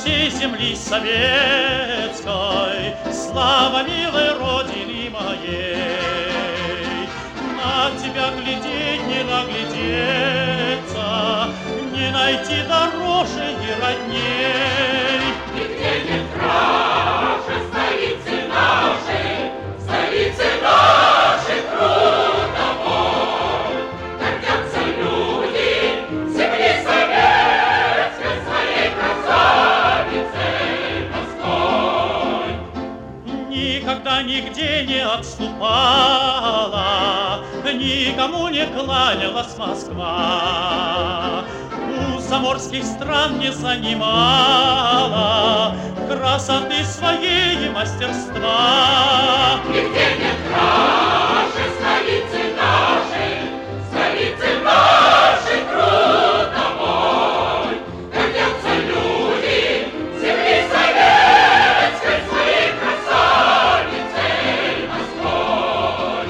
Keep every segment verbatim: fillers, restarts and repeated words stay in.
всей земли советской, слава милой Родины моей. На тебя глядеть, не наглядеться, не найти дороже и родней. Нигде нет краше столицы нашей, столицы нашей трудовой. Гордятся люди земли советской своей красавицей Москвой. Никогда нигде не отступала, никому не кланялась Москва. У заморских стран не занимала красоты своей и мастерства. Нигде нет краше столицы нашей, столицы нашей трудовой. Гордятся люди земли советской своей красавицей Москвой.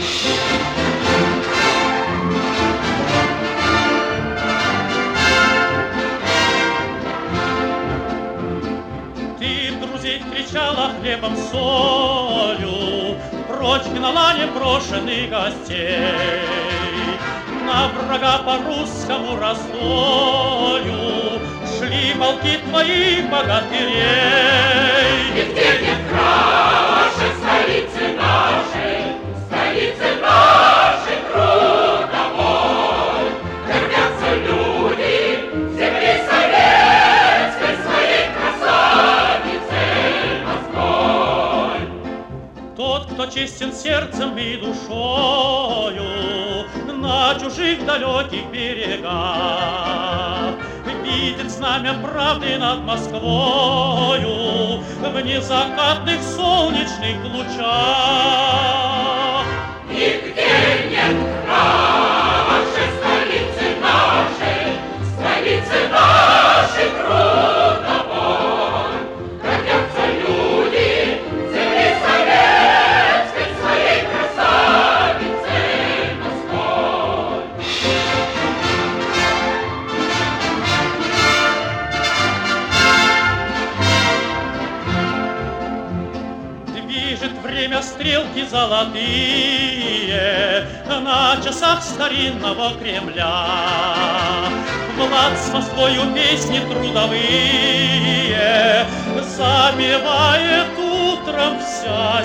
Ты друзей кричала хлебом солью, прочь гнала непрошенных гостей. На врага по русскому раздою шли полки твоих богатырей. Нигде нет краше столицы нашей, столицы нашей трудовой. Гордятся люди земли советской своей красавицей Москвой. Тот, кто честен сердцем и душою на чужих далеких берегах, видит знамя правды над Москвою в незакатных солнечных лучах. Нигде нет краше столицы нашей, столицы нашей трудовой. Гордятся люди земли советской своей красавицей Москвой. Движет время стрелки золотые на часах старинного Кремля. Влад с Москвою песни трудовые запевает утром вся